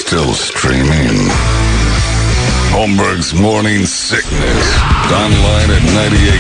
still streaming. Holmberg's Morning Sickness. Online at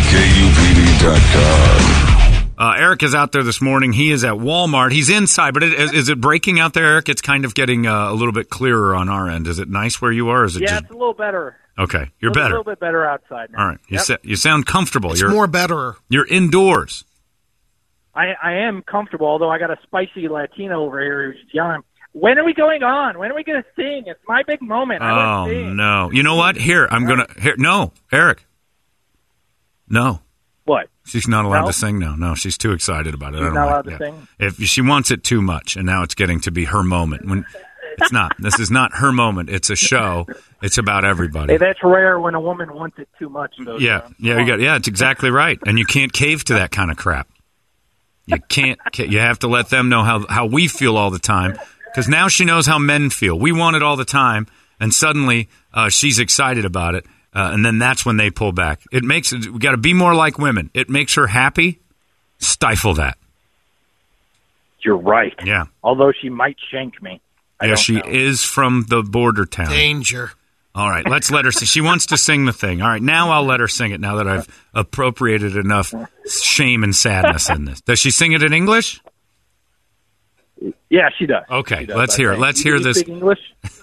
98kupd.com. Eric is out there this morning. He is at Walmart. He's inside, but is it breaking out there, Eric? It's kind of getting a little bit clearer on our end. Is it nice where you are? Is it it's a little better. Okay, you're better. A little bit better outside now. All right, you sound comfortable. It's more better. You're indoors. I am comfortable, although I got a spicy Latino over here who's yelling, when are we going on? When are we going to sing? It's my big moment. Oh, no. You know what? Here, no, Eric. No. What? She's not allowed to sing now. No, she's too excited about it. She's not allowed to sing? If she wants it too much, and now it's getting to be her moment. When it's not. This is not her moment. It's a show. It's about everybody. Hey, that's rare when a woman wants it too much, though. It's exactly right. And you can't cave to that kind of crap. You can't. You have to let them know how we feel all the time. Because now she knows how men feel. We want it all the time, and suddenly she's excited about it, and then that's when they pull back. We got to be more like women. It makes her happy. Stifle that. You're right. Yeah. Although she might shank me. She is from the border town. Danger. All right, let's let her sing. She wants to sing the thing. All right, now I'll let her sing it now that I've appropriated enough shame and sadness in this. Does she sing it in English? Yeah, she does. Okay, she does, let's hear it. Let's hear this. Speak English?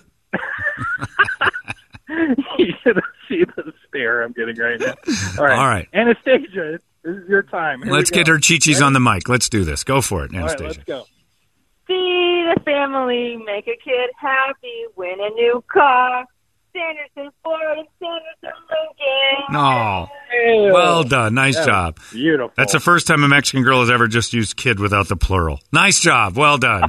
You should see the stare I'm getting right now. All right. Anastasia, this is your time. Let's get her chi-chis on the mic. Let's do this. Go for it, Anastasia. All right, let's go. See the family, make a kid happy, win a new car. Sanderson Ford and Sanderson Lincoln. Oh, well done. Nice job. Beautiful. That's the first time a Mexican girl has ever just used kid without the plural. Nice job. Well done.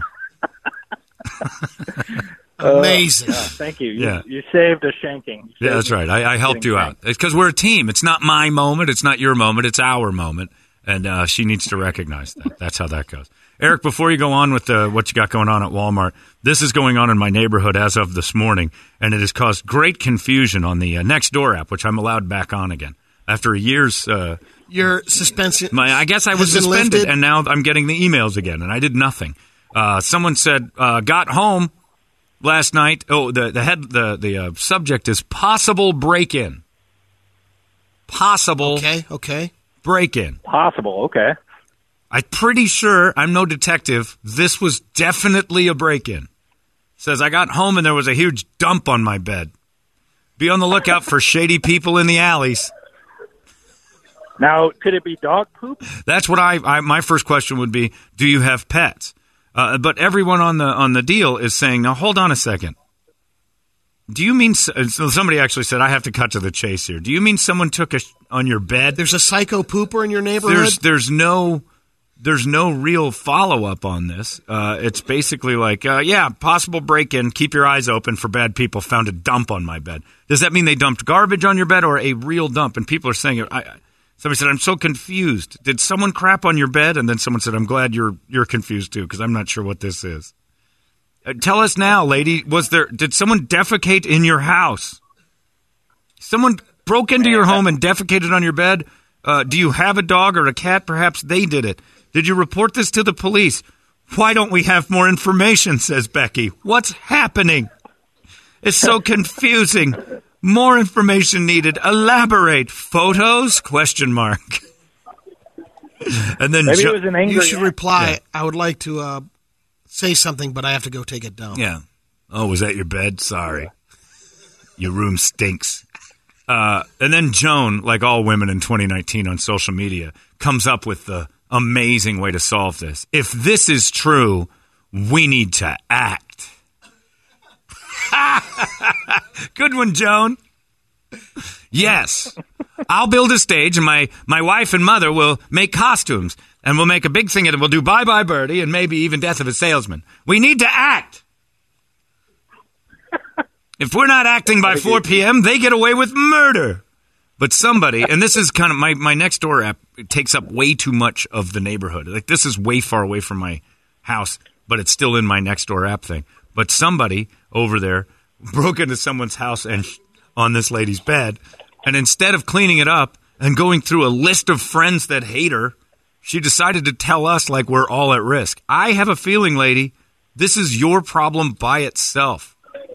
Amazing. Thank you. You saved a shanking. Yeah, that's right. I helped you out. It's because we're a team. It's not my moment. It's not your moment. It's our moment. And she needs to recognize that. That's how that goes. Eric, before you go on with what you got going on at Walmart, this is going on in my neighborhood as of this morning, and it has caused great confusion on the Nextdoor app, which I'm allowed back on again. After a year's... Your suspension... I guess I was suspended, and now I'm getting the emails again, and I did nothing. Someone said, got home last night. Oh, the subject is possible break-in. Possible Okay. break-in. Possible, okay. I'm pretty sure, I'm no detective, this was definitely a break-in. Says, I got home and there was a huge dump on my bed. Be on the lookout for shady people in the alleys. Now, could it be dog poop? That's what my first question would be, do you have pets? But everyone on the deal is saying, now hold on a second. Do you mean, so somebody actually said, I have to cut to the chase here. Do you mean someone took on your bed? There's a psycho pooper in your neighborhood? There's no real follow-up on this. It's basically like, possible break-in, keep your eyes open for bad people, found a dump on my bed. Does that mean they dumped garbage on your bed or a real dump? And people are saying, somebody said, I'm so confused. Did someone crap on your bed? And then someone said, I'm glad you're confused too, because I'm not sure what this is. Tell us now, lady, did someone defecate in your house? Someone broke into your home and defecated on your bed? Do you have a dog or a cat? Perhaps they did it. Did you report this to the police? Why don't we have more information, says Becky. What's happening? It's so confusing. More information needed. Elaborate. Photos? ? And then Maybe it was an angry... You should reply, yeah. I would like to say something, but I have to go take a dump. Yeah. Oh, was that your bed? Sorry. Your room stinks. And then Joan, like all women in 2019 on social media, comes up with the amazing way to solve this. If this is true, we need to act. Good one, Joan. Yes. I'll build a stage, and my wife and mother will make costumes, and we'll make a big thing, and we'll do Bye Bye Birdie and maybe even Death of a Salesman. We need to act. If we're not acting by 4 p.m., they get away with murder. But somebody, and this is kind of my Nextdoor app, it takes up way too much of the neighborhood. Like, this is way far away from my house, but it's still in my Nextdoor app thing. But somebody over there broke into someone's house and on this lady's bed, and instead of cleaning it up and going through a list of friends that hate her, she decided to tell us like we're all at risk. I have a feeling, lady, this is your problem by itself.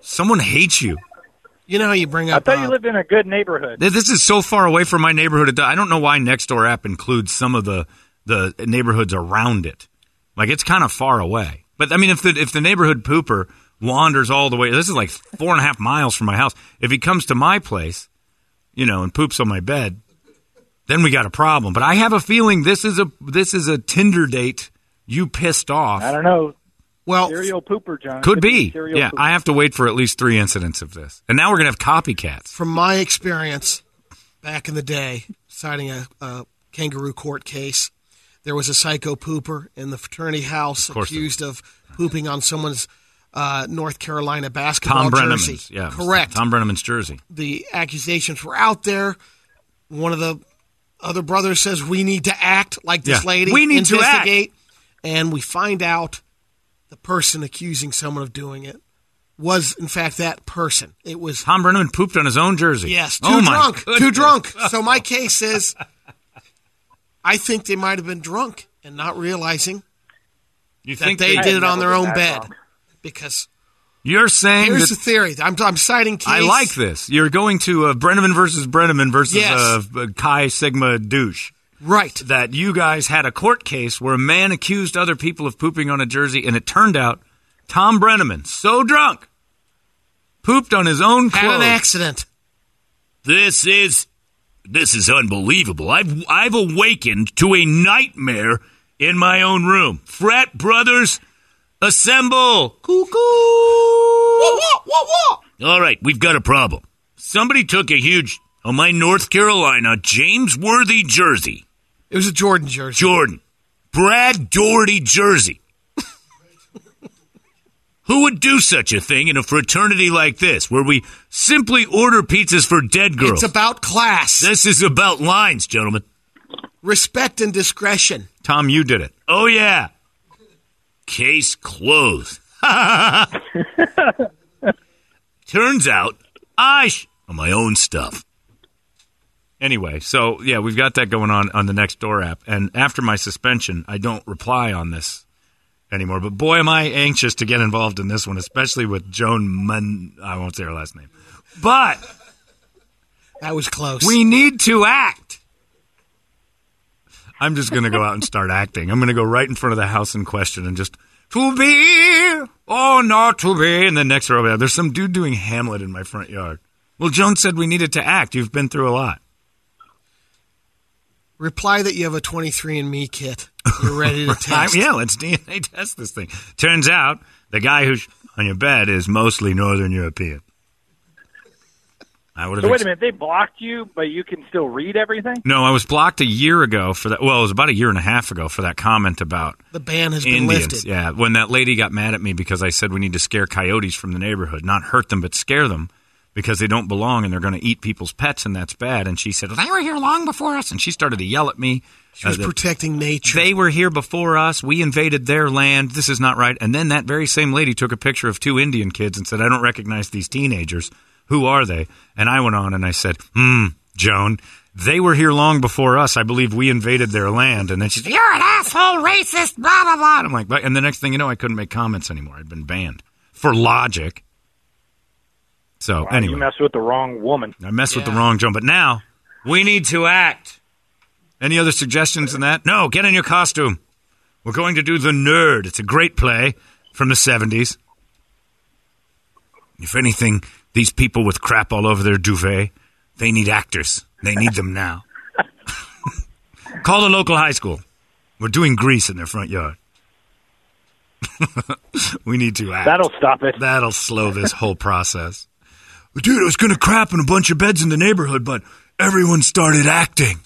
Someone hates you. You know how you bring I up... thought you lived in a good neighborhood. This is so far away from my neighborhood. I don't know why Nextdoor app includes some of the neighborhoods around it. Like, it's kind of far away. But, I mean, if the neighborhood pooper wanders all the way, this is like 4.5 miles from my house. If he comes to my place, and poops on my bed, then we got a problem. But I have a feeling this is a Tinder date. You pissed off. I don't know. Well, Serial pooper, John. Could be. Serial Yeah, pooper. I have to wait for at least 3 incidents of this. And now we're going to have copycats. from my experience back in the day, citing a kangaroo court case, there was a psycho pooper in the fraternity house accused of pooping on someone's North Carolina basketball Tom jersey. Brenneman's. Yeah, Correct. Tom Brenneman's jersey. The accusations were out there. One of the other brothers says, we need to act like this Yeah, lady. we need to investigate. And we find out the person accusing someone of doing it was, in fact, that person. It was... Tom Brenneman pooped on his own jersey. Yes, Oh, my drunk. goodness. Too drunk. So my case is, I think they might have been drunk and not realizing You that think they I did have it on never their been own that bed. drunk. Because You're saying here's that the theory. I'm citing case. I like this. You're going to Brenneman versus Yes. Chi Sigma douche. Right. That you guys had a court case where a man accused other people of pooping on a jersey, and it turned out Tom Brenneman, so drunk, pooped on his own Had clothes. an accident. This is unbelievable. I've awakened to a nightmare in my own room. Frat brothers, assemble. Cuckoo. All right, we've got a problem. Somebody took a huge, on my North Carolina James Worthy jersey. It was a Jordan jersey. Jordan. Brad Doherty jersey. Who would do such a thing in a fraternity like this, where we simply order pizzas for dead girls? It's about class, This is about lines, gentlemen. respect, and discretion. Tom, you did it. Oh, yeah. Case closed. Turns out on my own stuff. Anyway, so, yeah, we've got that going on the Nextdoor app. And after my suspension, I don't reply on this anymore. But, boy, am I anxious to get involved in this one, especially with Joan I won't say her last name. But That was close. we need to act. I'm just going to go out and start acting. I'm going to go right in front of the house in question and just, to be or not to be. And then next door over there, there's some dude doing Hamlet in my front yard. Well, Joan said we needed to act. You've been through a lot. Reply that you have a 23andMe kit. You're ready to test. Yeah, let's DNA test this thing. Turns out the guy who's on your bed is mostly Northern European. I would have. So wait a minute, they blocked you, but you can still read everything? No, I was blocked a year ago for that. Well, it was about a year and a half ago for that comment about The ban has been Indians. lifted. Yeah, when that lady got mad at me because I said we need to scare coyotes from the neighborhood, not hurt them, but scare them because they don't belong and they're going to eat people's pets and that's bad. And she said, they were here long before us. And she started to yell at me. She was that protecting nature. they were here before us. We invaded their land. This is not right. And then that very same lady took a picture of 2 Indian kids and said, I don't recognize these teenagers. Who are they? And I went on and I said, Joan, they were here long before us. I believe we invaded their land. And then she said, you're an asshole, racist, blah, blah, blah. And I'm like, but, and the next thing you know, I couldn't make comments anymore. I'd been banned for logic. So You anyway, messed with the wrong woman. I messed with the wrong Joan. But now we need to act. Any other suggestions in that? No, get in your costume. We're going to do The Nerd. It's a great play from the 70s. If anything, these people with crap all over their duvet, they need actors. They need them now. Call the local high school. We're doing Grease in their front yard. We need to act. That'll stop it. That'll slow this whole process. Dude, I was going to crap in a bunch of beds in the neighborhood, but everyone started acting.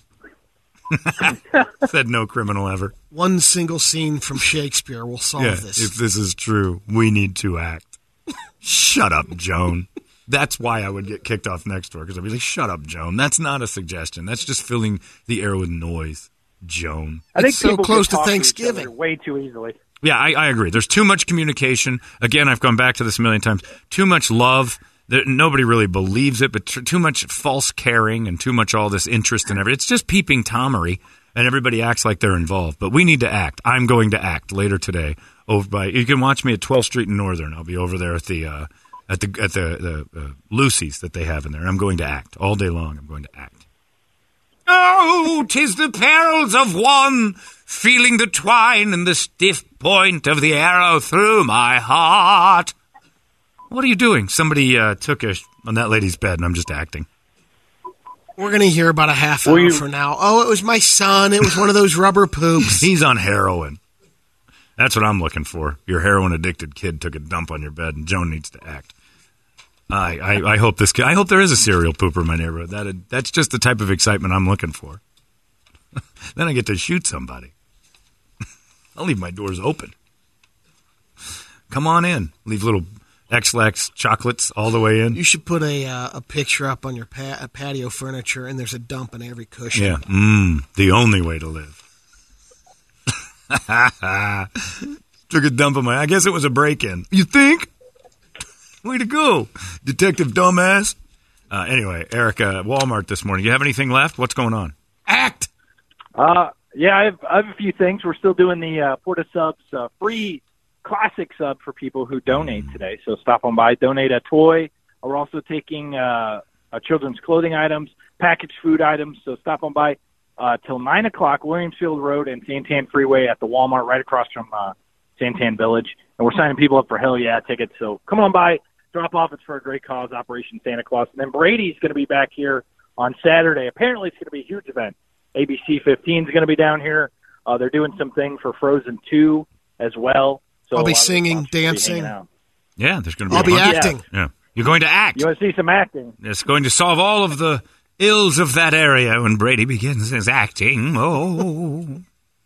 Said no criminal ever. One single scene from Shakespeare will solve this. If this is true, we need to act. Shut up, Joan. That's why I would get kicked off Nextdoor, because I'd be like, shut up, Joan. That's not a suggestion. That's just filling the air with noise, Joan. I think It's so people close can to talk Thanksgiving. each other way too easily. Yeah, I agree. There's too much communication. Again, I've gone back to this a million times. Too much love. Nobody really believes it, but too much false caring and too much all this interest in everything. It's just peeping Tomery, and everybody acts like they're involved. But we need to act. I'm going to act later today. You can watch me at 12th Street in Northern. I'll be over there at the at the Lucy's that they have in there. I'm going to act all day long. I'm going to act. Oh, 'tis the perils of one, feeling the twine and the stiff point of the arrow through my heart. What are you doing? Somebody took on that lady's bed, and I'm just acting. We're going to hear about a half hour from now. Oh, it was my son. It was one of those rubber poops. He's on heroin. That's what I'm looking for. Your heroin-addicted kid took a dump on your bed, and Joan needs to act. I hope this kid. I hope there is a serial pooper in my neighborhood. That's just the type of excitement I'm looking for. Then I get to shoot somebody. I'll leave my doors open. Come on in. Leave little X-Lax chocolates all the way in. You should put a picture up on your patio furniture, and there's a dump in every cushion. Yeah, the only way to live. Took a dump on I guess it was a break-in. You think? Way to go, Detective Dumbass. Anyway, Erica, Walmart this morning. You have anything left? What's going on? Act! Yeah, I have a few things. We're still doing the Porta Subs free classic sub for people who donate today. So stop on by, donate a toy. We're also taking children's clothing items, packaged food items. So stop on by till 9 o'clock, Williamsfield Road and Santan Freeway at the Walmart right across from Santan Village. And we're signing people up for Hell Yeah tickets. So come on by, drop off. It's for a great cause, Operation Santa Claus. And then Brady's going to be back here on Saturday. Apparently it's going to be a huge event. ABC 15 is going to be down here. They're doing something for Frozen 2 as well. So I'll be singing, dancing. Yeah, there's going to be I'll be acting. Yeah. You're going to act. You want to see some acting? It's going to solve all of the ills of that area when Brady begins his acting. Oh.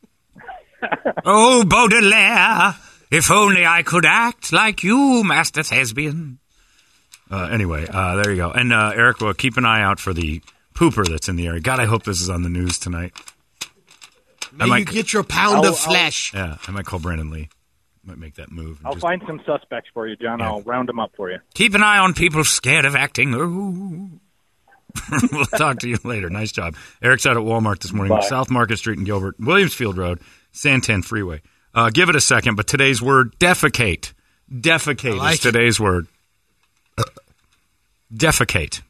Oh, Baudelaire, if only I could act like you, Master Thespian. Anyway, there you go. And Eric, will keep an eye out for the pooper that's in the area. God, I hope this is on the news tonight. May you get your pound of flesh. Yeah, I might call Brandon Lee. Might make that move. I'll find some suspects for you, John. Yeah. I'll round them up for you. Keep an eye on people scared of acting. We'll talk to you later. Nice job. Eric's out at Walmart this morning. Bye. South Market Street in Gilbert, Williamsfield Road, Santan Freeway. Give it a second, but today's word, defecate. Defecate is today's word. Defecate.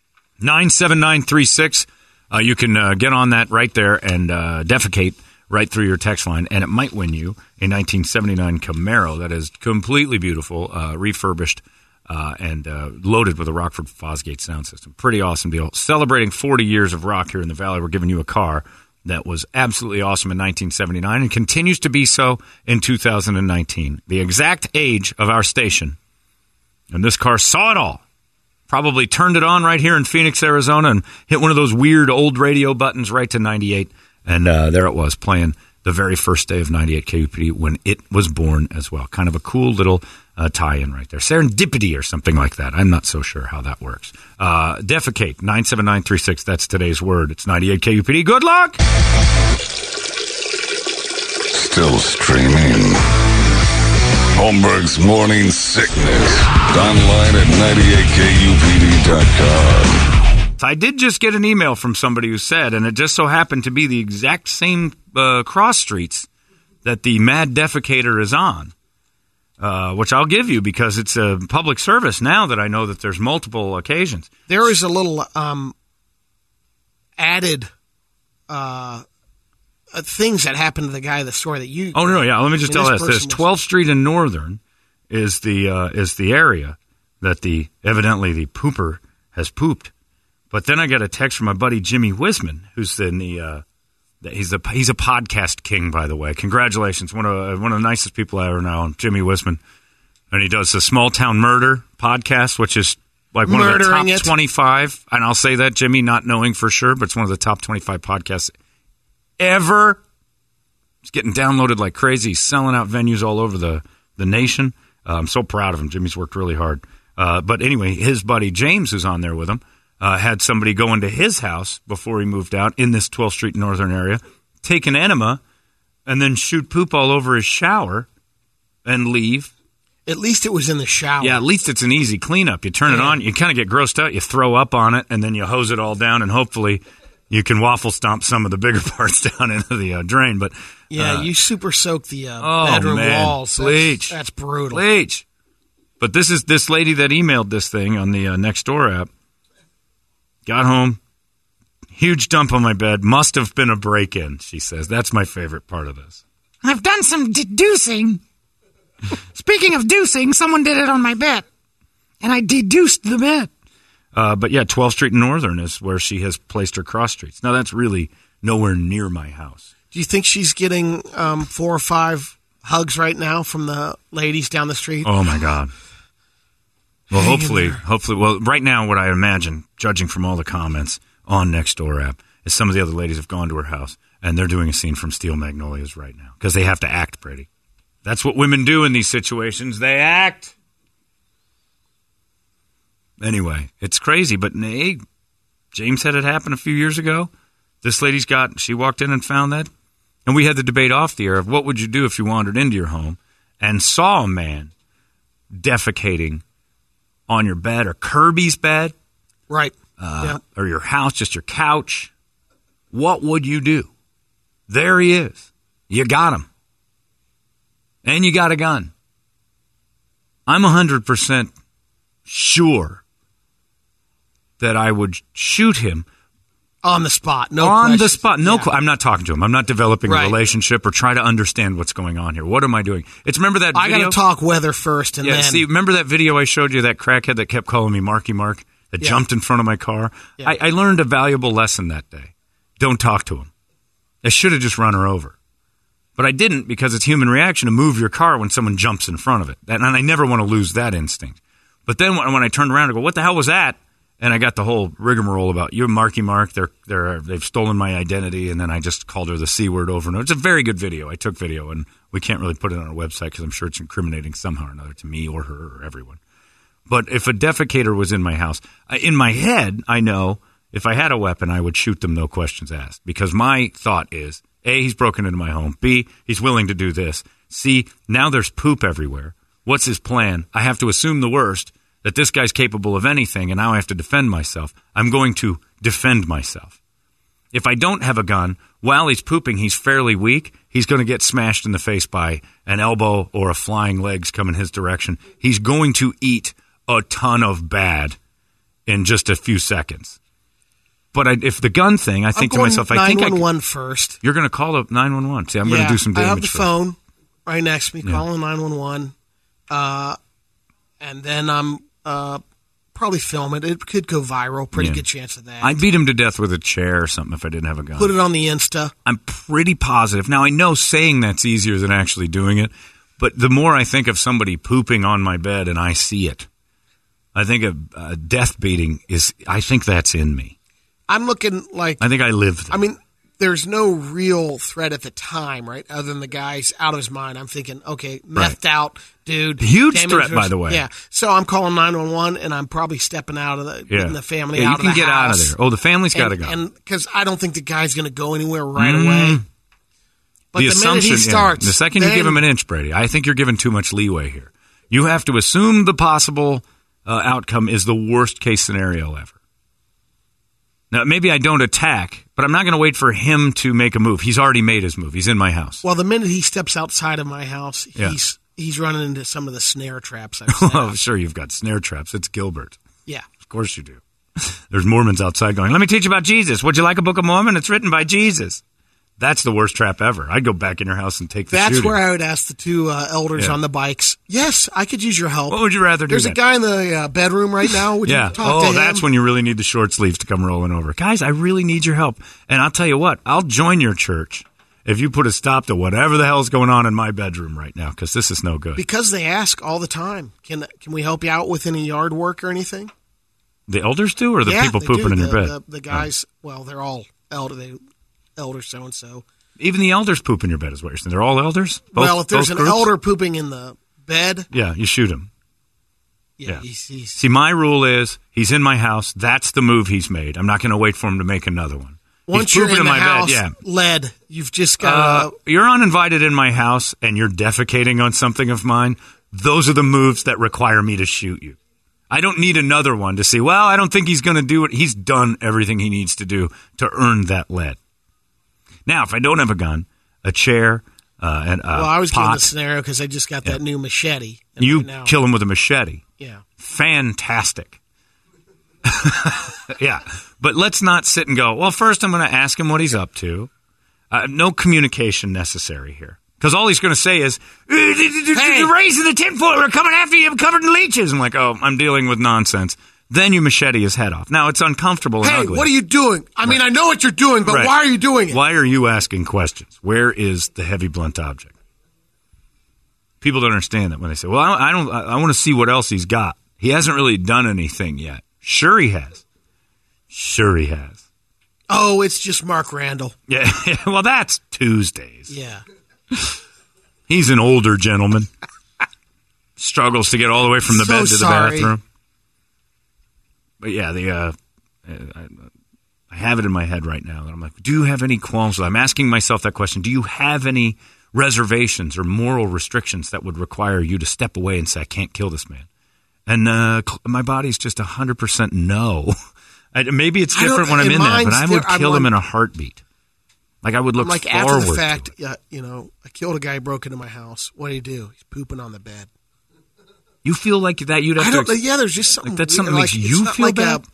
97936. You can get on that right there and defecate right through your text line, and it might win you a 1979 Camaro that is completely beautiful, refurbished, and loaded with a Rockford Fosgate sound system. Pretty awesome deal. Celebrating 40 years of rock here in the Valley, we're giving you a car that was absolutely awesome in 1979 and continues to be so in 2019. The exact age of our station. And this car saw it all. Probably turned it on right here in Phoenix, Arizona, and hit one of those weird old radio buttons right to 98. And there it was, playing the very first day of 98 KUPD when it was born as well. Kind of a cool little tie-in right there. Serendipity or something like that. I'm not so sure how that works. Defecate, 97936. That's today's word. It's 98 KUPD. Good luck! Still streaming. Holmberg's Morning Sickness. Online at 98kupd.com. I did just get an email from somebody who said, and it just so happened to be the exact same cross streets that the Mad Defecator is on, which I'll give you because it's a public service now that I know that there's multiple occasions. There is a little added things that happened to the guy in the story that you... Oh, no, yeah. Let me just tell this. There's 12th Street in Northern is the area that evidently the pooper has pooped. But then I got a text from my buddy Jimmy Wisman, who's in he's a podcast king, by the way. Congratulations, one of the nicest people I ever know, Jimmy Wisman, and he does the Small Town Murder podcast, which is like one of the top 25. And I'll say that, Jimmy, not knowing for sure, but it's one of the top 25 podcasts ever. It's getting downloaded like crazy. He's selling out venues all over the nation. I'm so proud of him. Jimmy's worked really hard. But anyway, his buddy James, who's on there with him, had somebody go into his house before he moved out in this 12th Street Northern area, take an enema, and then shoot poop all over his shower and leave. At least it was in the shower. Yeah, at least it's an easy cleanup. You turn it on, you kind of get grossed out, you throw up on it, and then you hose it all down, and hopefully you can waffle stomp some of the bigger parts down into the drain. But yeah, you super soak the bedroom walls. Bleach. That's brutal. Bleach. But this is this lady that emailed this thing on the Nextdoor app. Got home, huge dump on my bed. Must have been a break-in, she says. That's my favorite part of this. I've done some deducing. Speaking of deucing, someone did it on my bed, and I deduced the bed. But yeah, 12th Street and Northern is where she has placed her cross streets. Now, that's really nowhere near my house. Do you think she's getting 4 or 5 hugs right now from the ladies down the street? Oh, my God. Well, hopefully. Well, right now, what I imagine, judging from all the comments on Nextdoor app, is some of the other ladies have gone to her house, and they're doing a scene from Steel Magnolias right now because they have to act pretty. That's what women do in these situations. They act. Anyway, it's crazy, but hey, James had it happen a few years ago. This lady's she walked in and found that. And we had the debate off the air of what would you do if you wandered into your home and saw a man defecating on your bed or Kirby's bed. Right. Or your house, just your couch. What would you do? There he is. You got him. And you got a gun. I'm 100% sure that I would shoot him. On the spot. On the spot. I'm not talking to him. I'm not developing a relationship or trying to understand what's going on here. What am I doing? Remember that video? I got to talk weather first and then. See, remember that video I showed you, that crackhead that kept calling me Marky Mark, that jumped in front of my car? Yeah. I learned a valuable lesson that day. Don't talk to him. I should have just run her over. But I didn't because it's human reaction to move your car when someone jumps in front of it. And I never want to lose that instinct. But then when I turned around and go, what the hell was that? And I got the whole rigmarole about you and Marky Mark. They've stolen my identity. And then I just called her the C word over and over. It's a very good video. I took video, and we can't really put it on our website because I'm sure it's incriminating somehow or another to me or her or everyone. But if a defecator was in my house, in my head, I know if I had a weapon, I would shoot them, no questions asked. Because my thought is, A, he's broken into my home. B, he's willing to do this. C, now there's poop everywhere. What's his plan? I have to assume the worst, that this guy's capable of anything, and now I have to defend myself. I'm going to defend myself. If I don't have a gun, while he's pooping, he's fairly weak. He's going to get smashed in the face by an elbow or a flying leg's coming his direction. He's going to eat a ton of bad in just a few seconds. But if the gun thing, I think to myself, I think 911 first. You're going to call up 911. See, I'm going to do some damage. I have the first. phone right next to me, calling 911, and then I'm probably film it. It could go viral. Pretty good chance of that. I'd beat him to death with a chair or something if I didn't have a gun. Put it on the Insta. I'm pretty positive. Now, I know saying that's easier than actually doing it, but the more I think of somebody pooping on my bed and I see it, I think a death beating I think that's in me. I'm looking like... I think I lived there. I mean, there's no real threat at the time, right? Other than the guy's out of his mind. I'm thinking, okay, methed out, dude. Huge threat, by the way. Yeah. So I'm calling 911, and I'm probably stepping out of the family out of the house. You can get out of there. Oh, the family's got to go. And because I don't think the guy's going to go anywhere right away. But the minute he starts... The second you give him an inch, Brady, I think you're giving too much leeway here. You have to assume the possible outcome is the worst case scenario ever. Now, maybe I don't attack, but I'm not going to wait for him to make a move. He's already made his move. He's in my house. Well, the minute he steps outside of my house, he's running into some of the snare traps I've set Oh, sure, you've got snare traps. It's Gilbert. Yeah. Of course you do. There's Mormons outside going, let me teach you about Jesus. Would you like a Book of Mormon? It's written by Jesus. That's the worst trap ever. I'd go back in your house and take the shooting. That's where I would ask the two elders on the bikes, yes, I could use your help. What would you rather do? There's a guy in the bedroom right now. Would you talk to him? That's when you really need the short sleeves to come rolling over. Guys, I really need your help. And I'll tell you what, I'll join your church if you put a stop to whatever the hell's going on in my bedroom right now, because this is no good. Because they ask all the time, can we help you out with any yard work or anything? The elders do, or the people pooping in your bed? The guys, well, they're all elder so-and-so. Even the elders poop in your bed is what you're saying. They're all elders? If there's an elder pooping in the bed... Yeah, you shoot him. Yeah. See, my rule is, he's in my house. That's the move he's made. I'm not going to wait for him to make another one. Once you're in the house, lead, you've just got You're uninvited in my house, and you're defecating on something of mine. Those are the moves that require me to shoot you. I don't need another one to say, well, I don't think he's going to do it. He's done everything he needs to do to earn that lead. Now, if I don't have a gun, a chair, and well, I was pot. given the scenario because I just got that new machete. And You right now, kill him with a machete. Yeah. Fantastic. Yeah. But let's not sit and go, well, first I'm going to ask him what he's up to. No communication necessary here. Because all he's going to say is, hey, raising the tinfoil, we're coming after you, I'm covered in leeches. I'm like, oh, I'm dealing with nonsense. Then you machete his head off. Now, it's uncomfortable and Hey, ugly. what are you doing? I mean, I know what you're doing, but Right. why are you doing it? Why are you asking questions? Where is the heavy, blunt object? People don't understand that when they say, well, I want to see what else he's got. He hasn't really done anything yet. Sure he has. Sure he has. Oh, it's just Mark Randall. Yeah, well, that's Tuesdays. Yeah. He's an older gentleman. Struggles to get all the way from the So bed to sorry. the bathroom. But yeah, I have it in my head right now. And I'm like, do you have any qualms? I'm asking myself that question. Do you have any reservations or moral restrictions that would require you to step away and say, I can't kill this man? And my body's just 100% no. Maybe it's different when I'm in that, but I would kill him in a heartbeat. Like I would look like forward after the fact, to it. I killed a guy who broke into my house. What do you do? He's pooping on the bed. You feel like that you'd have to... Yeah, there's just something... Like that's weird. something makes Like, you it's not feel like bad?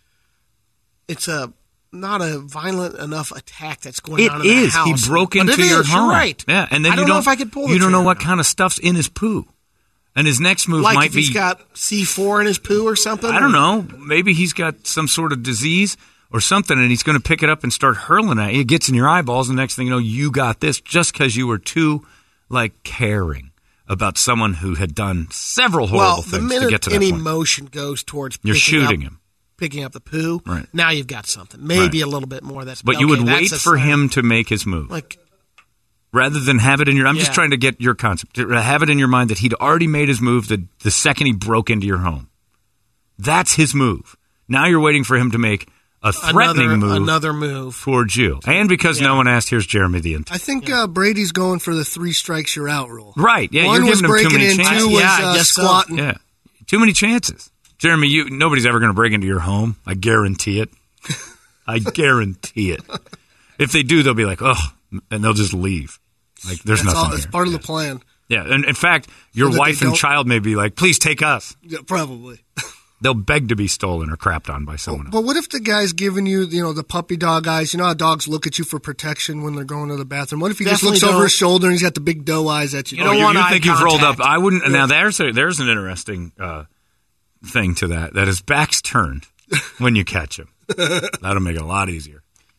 It's not a violent enough attack that's going on in It the is. house. He broke But into it your is, home. You're right. Yeah, and then I don't know if I could pull the You don't know trigger what now. kind of stuff's in his poo. And his next move Like might if be... he's got C4 in his poo or something? I don't know. Maybe he's got some sort of disease or something, and he's going to pick it up and start hurling at you. It gets in your eyeballs, and the next thing you know, you got this just because you were too, caring about someone who had done several horrible things to get to that any point. emotion goes towards You're shooting him. picking up the poo, Right. now you've got something. Maybe a little bit more. But you would wait for him to make his move. Rather than have it in your... I'm just trying to get your concept. To have it in your mind that he'd already made his move the second he broke into your home. That's his move. Now you're waiting for him to make a threatening another move towards you. And because no one asked, here's Jeremy the Intern. I think Brady's going for the 3 strikes you're out rule. Right. Yeah, One you're was giving him too breaking many in, chances. 2 was squatting. Yeah. Too many chances. Jeremy, nobody's ever going to break into your home. I guarantee it. I guarantee it. If they do, they'll be like, oh, and they'll just leave. Like, there's nothing It's here. part of the plan. Yeah, and in fact, your So that wife they and don't- child may be like, please take us. Yeah, probably. They'll beg to be stolen or crapped on by someone else. But what if the guy's giving you, the puppy dog eyes? You know how dogs look at you for protection when they're going to the bathroom? What if he just Definitely looks over don't. his shoulder and he's got the big doe eyes at you? You don't want you eye think you've rolled up. contact. I wouldn't. Now, there's an interesting thing to that his back's turned when you catch him. That'll make it a lot easier.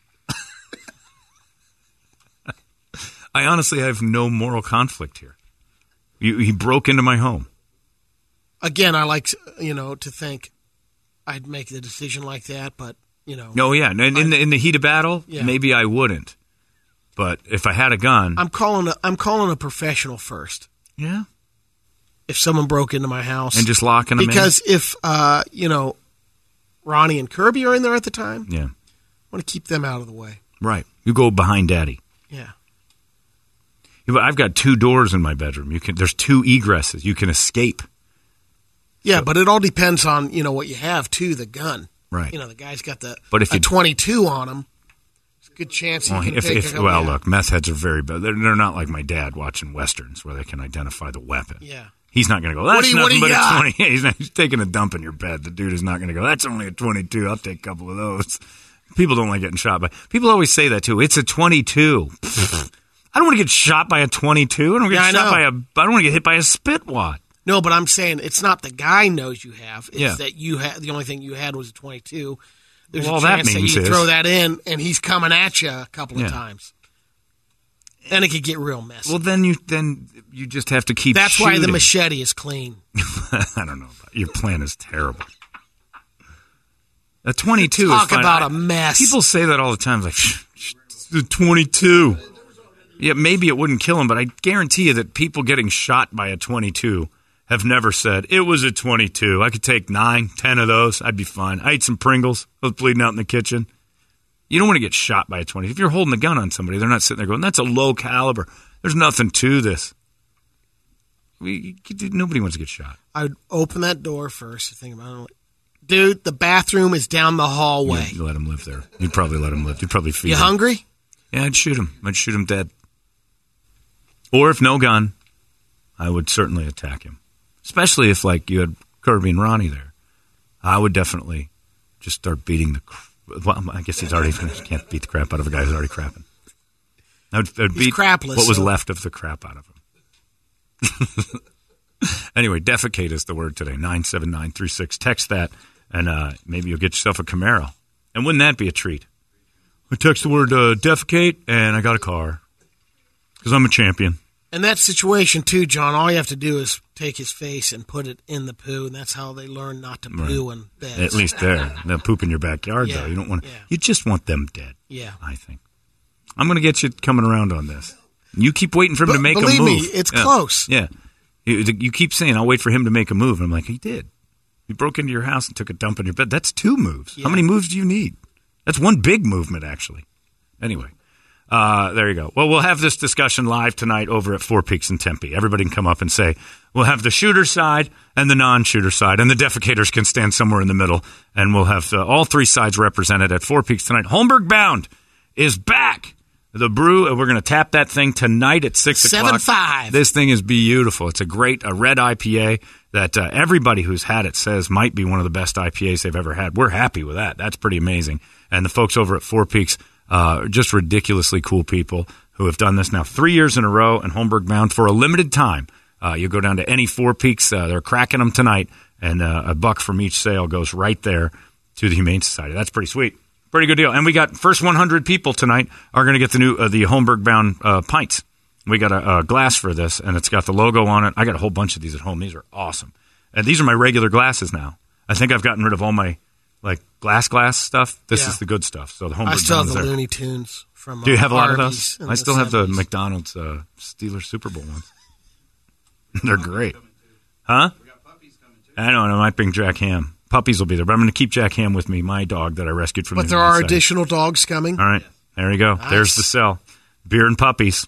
I honestly have no moral conflict here. He broke into my home. Again, I like, to think I'd make the decision like that, but, Oh, yeah. And in the heat of battle, maybe I wouldn't. But if I had a gun... I'm calling a professional first. Yeah. If someone broke into my house. And just locking them in? Because if, Ronnie and Kirby are in there at the time, Yeah. I want to keep them out of the way. Right. You go behind Daddy. Yeah. Yeah, but I've got 2 doors in my bedroom. There's 2 egresses. You can escape. Yeah, but it all depends on, what you have, too, the gun. Right. The guy's got a you- 22 on him. It's a good chance he can take a couple. Look, meth heads are very bad. They're not like my dad watching Westerns where they can identify the weapon. Yeah. He's not going to go, that's What do nothing you but got? a 20. He's taking a dump in your bed. The dude is not going to go, that's only a 22. I'll take a couple of those. People don't like getting shot by. People always say that, too. It's a 22. I don't want to get shot by a 22. I don't want to get hit by a spit wad. No, but I'm saying it's not the guy knows you have. It's Yeah. that you had. The only thing you had was a 22. There's Well, a that chance that means you is- throw that in, and he's coming at you a couple Yeah. of times. Then it could get real messy. Well, then you just have to keep That's why the shooting. machete is clean. I don't know. Your plan is terrible. A 22 Talk is fine. about a mess. People say that all the time. Like, the 22. Yeah, maybe it wouldn't kill him, but I guarantee you that people getting shot by a 22 have never said, it was a 22. I could take 9, 10 of those. I'd be fine. I ate some Pringles. I was bleeding out in the kitchen. You don't want to get shot by a 20. If you're holding a gun on somebody, they're not sitting there going, that's a low caliber. There's nothing to this. Nobody wants to get shot. I would open that door first and think about it. Dude, the bathroom is down the hallway. You'd let him live there. You'd probably let him live. You'd probably feed You him. hungry? Yeah, I'd shoot him. I'd shoot him dead. Or if no gun, I would certainly attack him. Especially if, like, you had Kirby and Ronnie there. I would definitely just start beating the... Well, I guess he's already... can't beat the crap out of a guy who's already crapping. I would beat crapless, what was left of the crap out of him. Anyway, defecate is the word today. 97936. Text that, and maybe you'll get yourself a Camaro. And wouldn't that be a treat? I text the word defecate, and I got a car. Because I'm a champion. In that situation, too, John, all you have to do is take his face and put it in the poo, and that's how they learn not to poo in beds. At least there. They'll poop in your backyard, though. You don't want. You just want them dead. Yeah. I think. I'm going to get you coming around on this. You keep waiting for him to make a move. Believe me, it's close. Yeah. You keep saying, I'll wait for him to make a move. And I'm like, he did. He broke into your house and took a dump in your bed. That's 2 moves. Yeah. How many moves do you need? That's 1 big movement, actually. Anyway. There you go. Well, we'll have this discussion live tonight over at Four Peaks in Tempe. Everybody can come up and say, we'll have the shooter side and the non-shooter side, and the defecators can stand somewhere in the middle, and we'll have all 3 sides represented at Four Peaks tonight. Holmberg Bound is back. The brew, we're going to tap that thing tonight at 6 o'clock. 7-5. This thing is beautiful. It's a red IPA that everybody who's had it says might be one of the best IPAs they've ever had. We're happy with that. That's pretty amazing. And the folks over at Four Peaks, just ridiculously cool people who have done this now 3 years in a row, and Holmberg Bound for a limited time. You go down to any Four Peaks. They're cracking them tonight, and $1 from each sale goes right there to the Humane Society. That's pretty sweet. Pretty good deal. And we got first 100 people tonight are going to get the new the Holmberg Bound pints. We got a glass for this, and it's got the logo on it. I got a whole bunch of these at home. These are awesome. And these are my regular glasses now. I think I've gotten rid of all my glass stuff. This is the good stuff. So the Holmberg I still have Bound the is there. Looney Tunes from Do you have a lot of Arby's those? I still have the McDonald's Steelers Super Bowl ones. They're great. Huh? I don't know. I might bring Jack Ham. Puppies will be there, but I'm going to keep Jack Ham with me, my dog that I rescued from the But there are additional dogs coming? All right. There you go. Nice. There's the sell. Beer and puppies.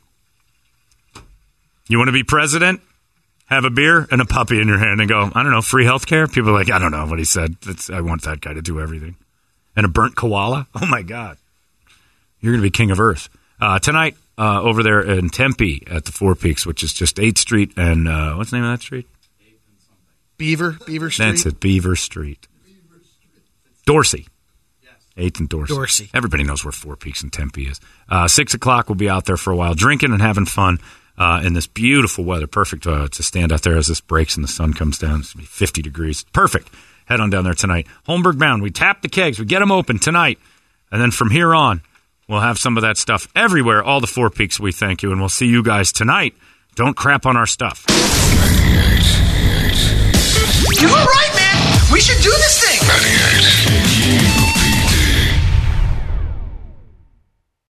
You want to be president? Have a beer and a puppy in your hand and go, I don't know, free health care? People are like, I don't know what he said. I want that guy to do everything. And a burnt koala? Oh, my God. You're going to be king of Earth. Tonight, over there in Tempe at the Four Peaks, which is just 8th Street and what's the name of that street? Beaver Street? That's it, Beaver Street. Dorsey. 8th and Dorsey. Everybody knows where Four Peaks in Tempe is. 6 o'clock, we'll be out there for a while, drinking and having fun in this beautiful weather. Perfect to stand out there as this breaks and the sun comes down. It's going to be 50 degrees. Perfect. Head on down there tonight. Holmberg Bound, we tap the kegs. We get them open tonight. And then from here on, we'll have some of that stuff everywhere. All the Four Peaks, we thank you. And we'll see you guys tonight. Don't crap on our stuff. 98.